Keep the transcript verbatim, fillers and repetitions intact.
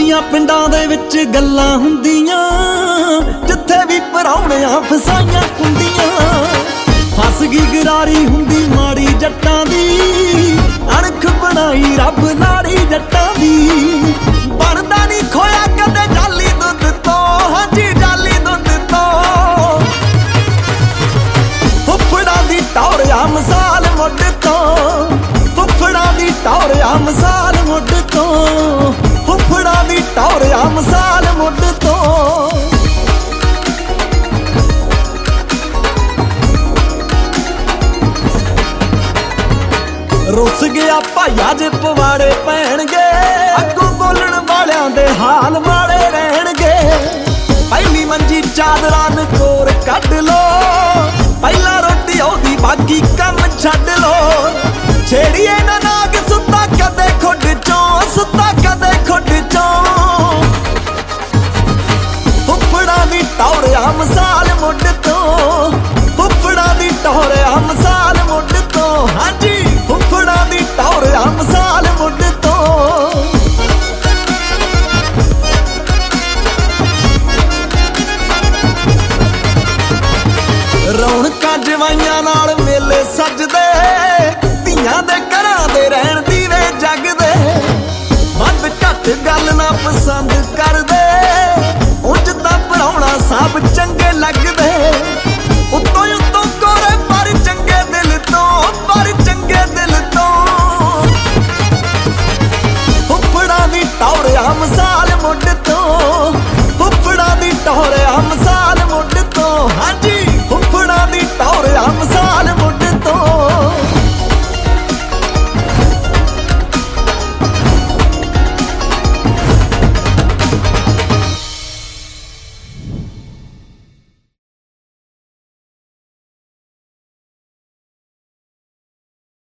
ਕੱਚੀਆਂ ਪਿੰਡਾਂ ਦੇ ਵਿੱਚ ਗੱਲਾਂ ਹੁੰਦੀਆਂ, ਜਿੱਥੇ ਵੀ ਪਰਾਉਣਿਆਂ ਫਸਾਈਆਂ ਹੁੰਦੀਆਂ। ਫਸ ਗਈ ਗਰਾਰੀ ਹੁੰਦੀ ਮਾੜੀ ਜੱਟਾਂ ਦੀ, ਅਣਖ ਬਣਾਈ ਰੱਬ ਨਾੜੀ ਜੱਟਾਂ ਦੀ। ਬਣਦਾ ਨਹੀਂ ਖੋਇਆ ਕਦੇ ਜਾਲੀ ਦੁੱਧ ਤੋਂ, ਹਾਂਜੀ ਜਾਲੀ ਦੁੱਧ ਤੋਂ। ਫੁੱਫੜਾਂ ਦੀ ਟੌਰ ਆ ਮਿਸਾਲ ਮੁੱਢ ਤੋਂ, ਫੁੱਫੜਾਂ ਦੀ ਟੌਰ ਆ ਮਿਸਾਲ ਮੁੱਢ ਤੋਂ, ਫੁੱਫੜਾਂ ਦੀ ਟੌਰ ਆ ਮਿਸਾਲ ਮੁੱਢ ਤੋਂ। ਰੁੱਸ ਗਿਆ ਭਾਈਆ ਜੇ ਪਵਾੜੇ ਪੈਣਗੇ, ਅੱਗੋਂ ਬੋਲਣ ਵਾਲਿਆਂ ਦੇ ਹਾਲ ਮਾੜੇ ਰਹਿਣਗੇ। ਪਹਿਲੀ ਮੰਜੀ ਚਾਦਰਾਂ ਨਕੋਰ ਕੱਢ ਲੋ,